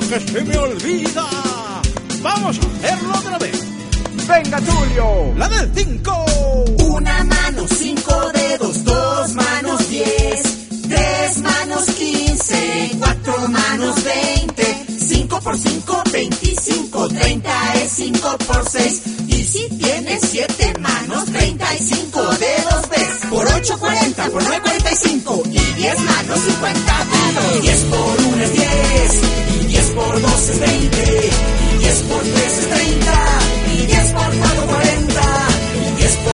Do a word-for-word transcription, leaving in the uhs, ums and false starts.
que se me olvida. Vamos a hacerlo otra vez. ¡Venga, Tulio! La del cinco. Una mano, cinco dedos, dos manos, diez. Tres manos, quince. Cuatro manos, veinte. Cinco por cinco, veinticinco. Treinta es cinco por seis. Y si tienes siete manos, treinta y cinco dedos ves. Por ocho, cuarenta. Por nueve, cuarenta y cinco. Y diez manos, cincuenta dedos. Diez por